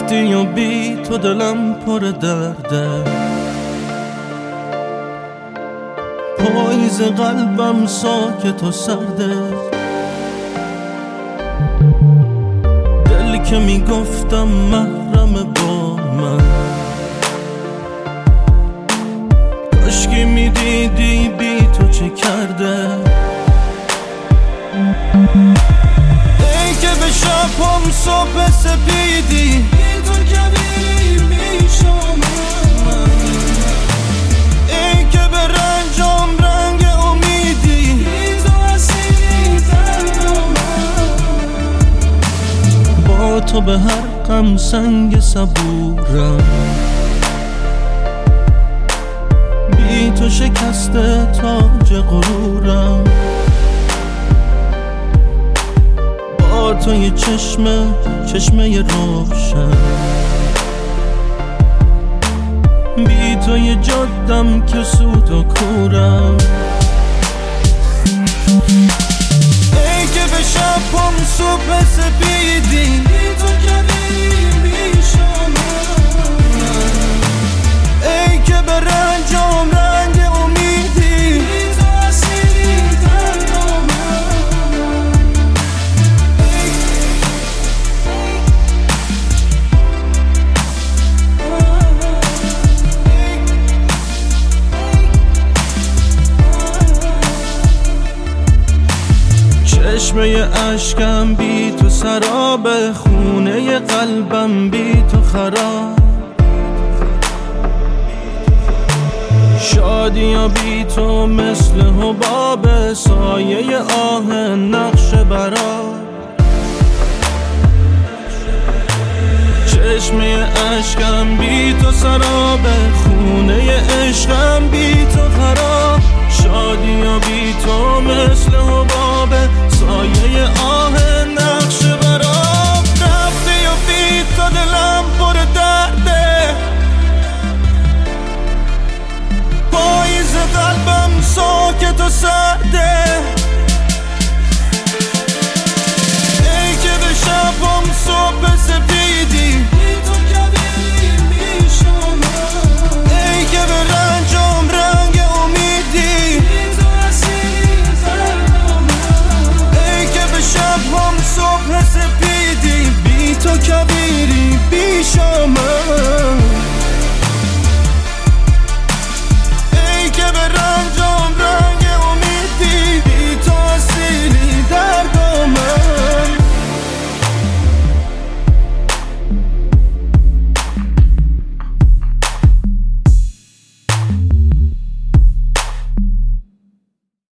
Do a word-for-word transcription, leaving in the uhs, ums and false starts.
رفتی و بی تو دلم پر درده، پاییز قلبم ساکت و سرده. دلی که میگفتم محرم با من، کاشکی میدیدی بی تو چه کرده. ای که به شبم صبح سپیدی بی تو کبیر میشم، ای که به رنجام رنگ امیدی بی تو اسیری دردم. با تو به هر غم سنگ صبورم، بی تو شکسته تاج غرورم. با تو یه چشمه چشمه روشن، بی تو یه جادم که سود و کورم. ای که به شبم صبح سپیدی بی تو کبیر میشم، ای که به رنجام رنگ امیدی بی تو اسیری دردم. چشمه اشکم بی تو سراب، خونه قلبم بی تو خراب. شادی یا بی تو مثل حباب، سایه آه نقش برا. چشمه اشکم بی تو سراب، خونه عشقم بی تو خراب. شادی یا بی